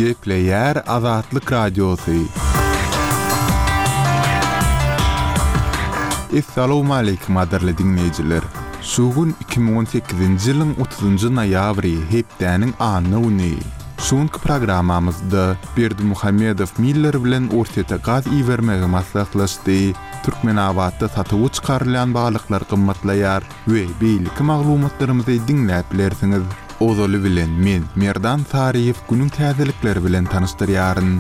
Gepleyer Azatlyk Radiosu. Assalamu alaykum adarly dinleyijiler. Şugun 2018-nji ýylyň 30-njy noýabry hepdäniň anyny güni. Şuňky programamyzda Berdi Muhammedow Miller bilen ortada gaz iýermegi maslahatlaşdy. Türkmenabadda satyp çykarylan baglyklar gymmatlaýar we beýleki maglumatlarymyzy dinläp bilersiňiz. Ozaly bilen men Merdan Tariýew günüň täzelikleri bilen tanışdyrýaryn.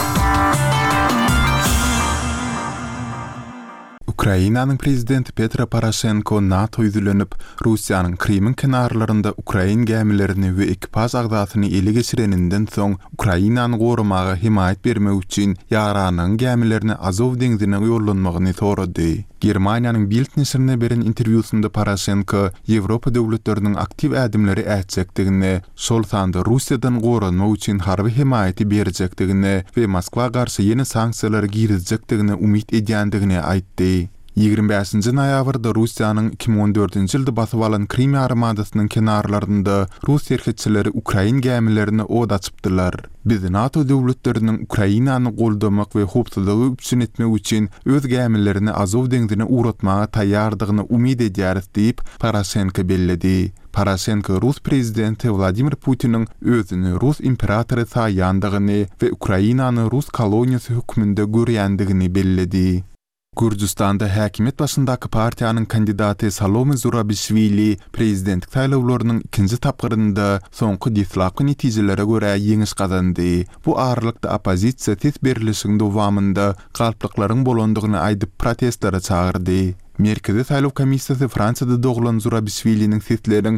Ukrainanyň prezidenti Petro Poroshenko NATO ýüzlenip Russiýanyň Krimin kenarlarynda Ukrain gämilerini we ekipaj agzatyny ele geçireninden soň Ukrainany gorumaga himayet bermek üçin ýaranyň gämilerini Azov deňzine ýollanmagyny sorady. Germaniýanyň Bild näşrine beren interwýusynda Poroshenko Ýewropa döwletleriniň aktiv ädimleri ätjekdigini, şol sanda Russiýadan gorunmak üçin harby himayeti berjekdigini we Moskwa garşy ýeni sanksiýalar girizjekdigini umyt edýändigini aýtdy. 25-nji noýabrda Russiýanyň 2014-nji ýylda basyp alan Krim ýarymadasynyň kenarlarynda Rus erkekçileri Ukrain gämilerini od açypdylar. Biz NATO döwletleriniň Ukrainany goldamak we howpsuzlygy üçin etmek üçin öz gämilerini Azov deňzine uratmaga taýýardygyny umyt edýäris diýip Poroshenko belledi. Poroshenko Rus prezidenti Vladimir Putin'in özüni Rus imperatory saýandygyny we Ukrainany Rus koloniýasy hökmünde görýändigini belledi. Gürjistanda häkimet başyndaky partiýanyň kandidaty Salome Zurabishvili prezidentlik saýlawlarynyň ikinji tapgyrynda soňky deslapky netijelere görä ýeňiş gazandy. Bu aralykda opozisiýa tez berilişiň dowamında galplyklaryň bolandygyny aýdyp protestlere çagyrdy. Merkezi saýlaw komissiýasy Fransiýada doglan Zurabishviliň sesleriň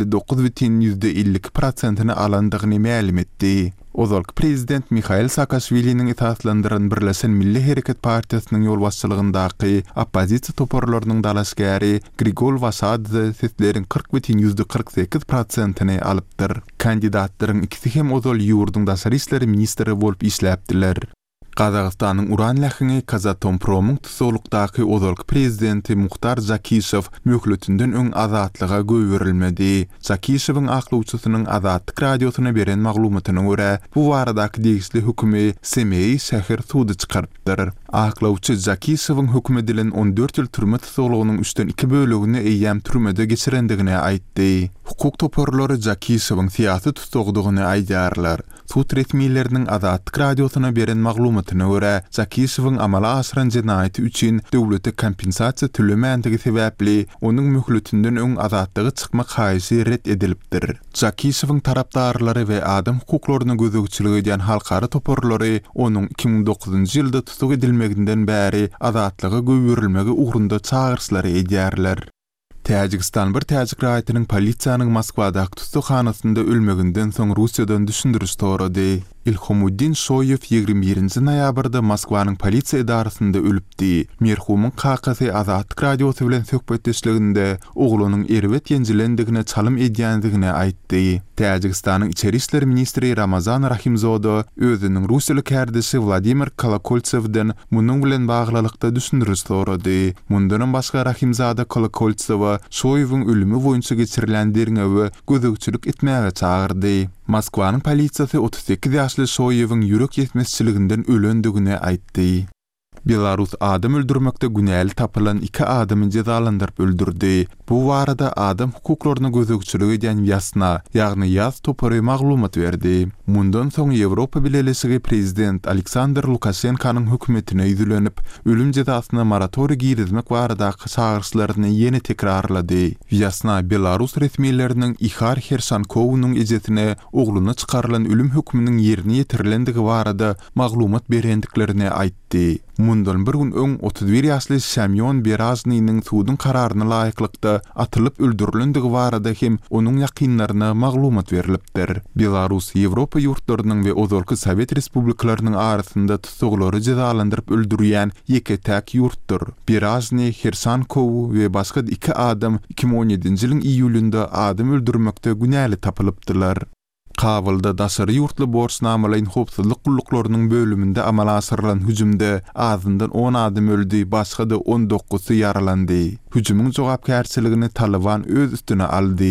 59,52%-ni alandygyny ma'lum etdi. Ozalky prezident Mikhail Saakashviliniň itaatlandyran Birleşen Milli Hereket Partiýasynyň ýol başçylygyndaky opozisiýa toparlarynyň dalaşgary Grigol Vasad sesleriň 40,48%-ni alypdyr. Kandidatlaryň ikisi hem ozal ýurduň daşary işleri ministri bolup işläpdiler. Qazaqstanyň uran lähini Kazatompromyň tutuklukdaky ozalky prezidenti Muhtar Zakishev möhletünden öň azatlyga göwerilmedi. Zakishewiň aklawçysynyň Azatlyk radiosyna beren maglumatyna görä, bu baradaky degisli hükümi Semey şäher sudy çykardyr. Aklawçy Zakishewiň hüküm edilen 14 ýyl türme tutuklugynyň 3den 2 bölegini eýýäm türmede geçirendigini aýtdy. Hukuk toparlary Zakishewiň siýasy tutuklugyny aýdýarlar. Sud resmiýetleriniň Azatlyk radiosyna beren maglumatyna görä, Zakishewiň amala aşyran jenaýaty üçin döwlete kompensasiýa tölemänligi sebäpli onuň möhletünden öň azatlygy çykmak haýysy red edilipdir. Zakishewiň tarapdarlary we adam hukuklaryna gözegçilik edýän halkara toparlary onuň 2009-njy ýylda tutuk edilmeginden bäri azatlyga göwerilmegi ugrunda çağırşlary edýärler. Täjikistan bir täjik raýatynyň polisiýanyň Moskwadaky tutukhanasynda ölmeginden soň Russiýadan düşündürüş sorady. Ilhomuddin Shoyev 21-nji noýabrda Moskwanyň polisiýa idarasynda ölüpdi. Merhumyň kakasy Azatlyk radiosy bilen söhbetleşiginde oglunyň erwet ýenjilendigine çalym edýändigini aýtdy. Täjikistanyň içeri işleri ministri Ramazan Rahimzoda özüniň Russiýalyk härdesi Vladimir Kolokoltsevden munyň bilen baglykda düşündürüş sorady. Mundan başga Rahimzada Kolokoltsewa Shoyewiň ölümi boýunça geçirilen derňewe gözegçilik etmäge çagyrdy. Moskwanyň polisiýasy 38 ýaşly Shoyewiň ýürek ýetmezçiliginden ölendigini aýtdy. Belarus adam öldürmekde günäli tapylan 2 adamy jezalandyryp öldürdi. Bu barada adam hukuklaryna gözegçilik edýän ýasna, ýagny ýaz topary maglumat berdi. Mundan soň Ýewropa Birleşigi prezident Aleksandr Lukashenkanyň hökümetine ýüzlenip, ölüm jezasyna moratoriýa girizmek baradaky çağırşlaryny ýene tekrarlady. Ýasna Belarus resmiýetleriniň Ihar Hersankowynyň ejetine ogluny çykarylan ölüm hökmüniň ýerine ýetirilendigi barada maglumat berendiklerini aýtdy. Mundan bir gün öň 31 ýaşly Semyon Beraznyň sudyň kararyna laýyklykda atılıp öldürilendigi barada hem onuň ýakynlaryna maglumat berilipdir. Belarus Ýewropa ýurtlarynyň we ozalky Sowet respublikalarynyň arasynda tutuklary jezalandyryp öldürýän ýeke-täk ýurtdur. Berazny, Hersankow we başga 2 adam 2017-nji ýylyň iýulynda adam öldürmekde günäli tapylypdylar. Kabulda daşary ýurtly borçnamalaryň howpsuzlyk gulluklarının bölümünde amala aşyrylan hüjümde azyndan 10 adam öldü, başga da 19-sy yaralandy. Hüjümyň jogapkärçiligini Taliban öz üstüne aldy.